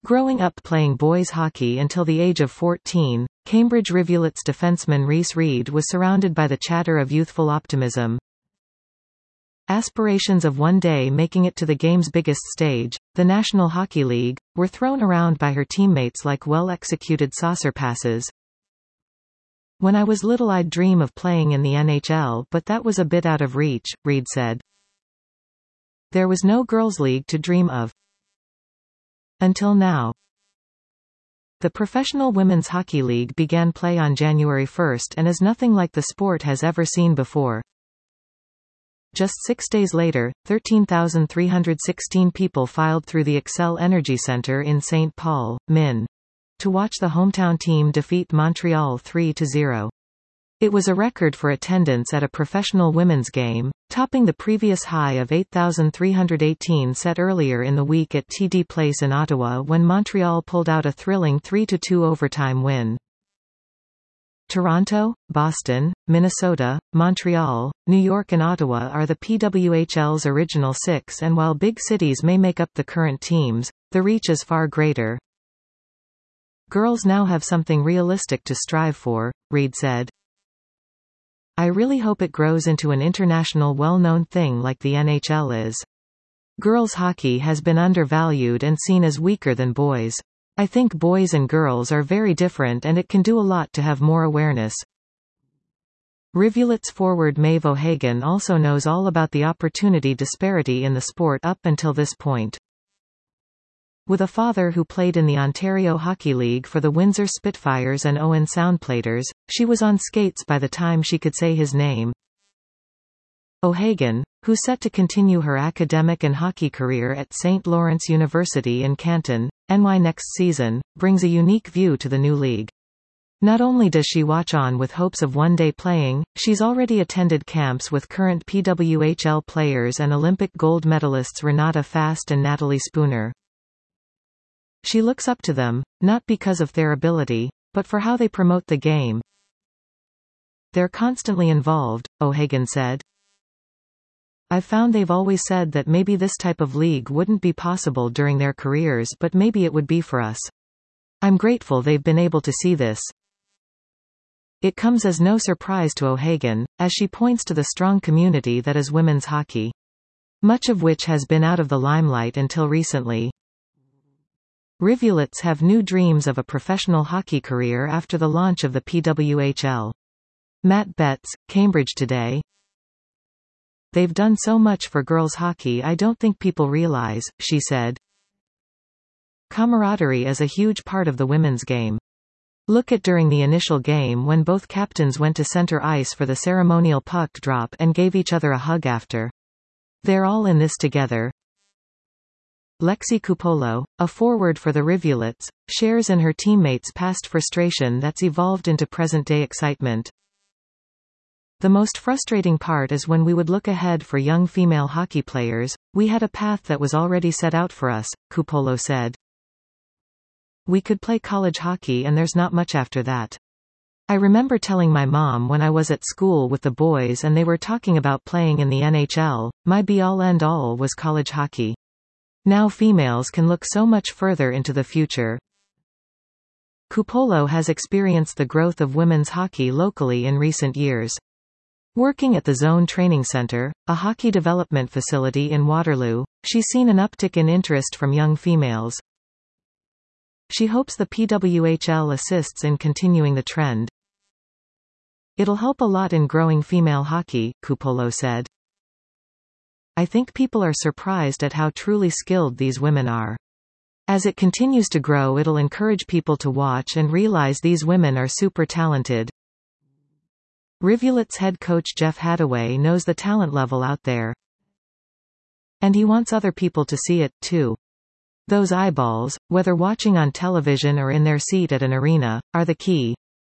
Growing up playing boys hockey until the age of 14, Cambridge Rivulets defenseman Reese Reed was surrounded by the chatter of youthful optimism. Aspirations of one day making it to the game's biggest stage, the National Hockey League, were thrown around by her teammates like well-executed saucer passes. "When I was little I'd dream of playing in the NHL, but that was a bit out of reach," Reed said. "There was no girls' league to dream of. Until now." The Professional Women's Hockey League began play on January 1 and is nothing like the sport has ever seen before. Just 6 days later, 13,316 people filed through the Xcel Energy Centre in St. Paul, Min. to watch the hometown team defeat Montreal 3-0. It was a record for attendance at a professional women's game, topping the previous high of 8,318 set earlier in the week at TD Place in Ottawa when Montreal pulled out a thrilling 3-2 overtime win. Toronto, Boston, Minnesota, Montreal, New York and Ottawa are the PWHL's original 6, and while big cities may make up the current teams, the reach is far greater. "Girls now have something realistic to strive for," Reed said. "I really hope it grows into an international well-known thing like the NHL is. Girls hockey has been undervalued and seen as weaker than boys. I think boys and girls are very different and it can do a lot to have more awareness." Rivulets forward Maeve O'Hagan also knows all about the opportunity disparity in the sport up until this point. With a father who played in the Ontario Hockey League for the Windsor Spitfires and Owen Soundplaters, she was on skates by the time she could say his name. O'Hagan, who's set to continue her academic and hockey career at St. Lawrence University in Canton, NY next season, brings a unique view to the new league. Not only does she watch on with hopes of one day playing, she's already attended camps with current PWHL players and Olympic gold medalists Renata Fast and Natalie Spooner. She looks up to them, not because of their ability, but for how they promote the game. "They're constantly involved," O'Hagan said. "I've found they've always said that maybe this type of league wouldn't be possible during their careers, but maybe it would be for us. I'm grateful they've been able to see this." It comes as no surprise to O'Hagan, as she points to the strong community that is women's hockey. Much of which has been out of the limelight until recently. Rivulets have new dreams of a professional hockey career after the launch of the PWHL. Matt Betts, Cambridge Today. "They've done so much for girls hockey I don't think people realize," she said. "Camaraderie is a huge part of the women's game. Look at during the initial game when both captains went to center ice for the ceremonial puck drop and gave each other a hug after. They're all in this together." Lexi Cupolo, a forward for the Rivulets, shares in her teammates' past frustration that's evolved into present-day excitement. "The most frustrating part is when we would look ahead for young female hockey players, we had a path that was already set out for us," Cupolo said. "We could play college hockey and there's not much after that. I remember telling my mom when I was at school with the boys and they were talking about playing in the NHL, my be-all end-all was college hockey. Now females can look so much further into the future." Cupolo has experienced the growth of women's hockey locally in recent years. Working at the Zone Training Centre, a hockey development facility in Waterloo, she's seen an uptick in interest from young females. She hopes the PWHL assists in continuing the trend. "It'll help a lot in growing female hockey," Cupolo said. "I think people are surprised at how truly skilled these women are. As it continues to grow it'll encourage people to watch and realize these women are super talented." Rivulets head coach Jeff Hadaway knows the talent level out there. And he wants other people to see it, too. Those eyeballs, whether watching on television or in their seat at an arena, are the key.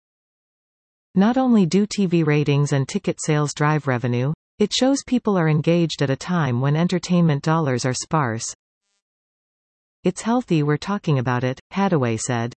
Not only do TV ratings and ticket sales drive revenue, it shows people are engaged at a time when entertainment dollars are sparse. "It's healthy we're talking about it," Hadaway said.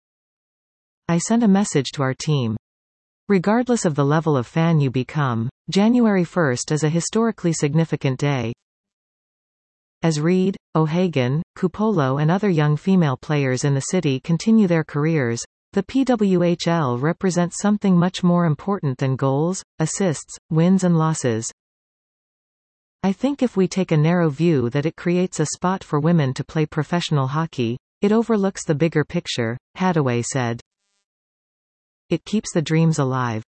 "I sent a message to our team. Regardless of the level of fan you become, January 1 is a historically significant day. As Reed, O'Hagan, Cupolo and other young female players in the city continue their careers, the PWHL represents something much more important than goals, assists, wins and losses. I think if we take a narrow view that it creates a spot for women to play professional hockey, it overlooks the bigger picture, Hadaway said. It keeps the dreams alive.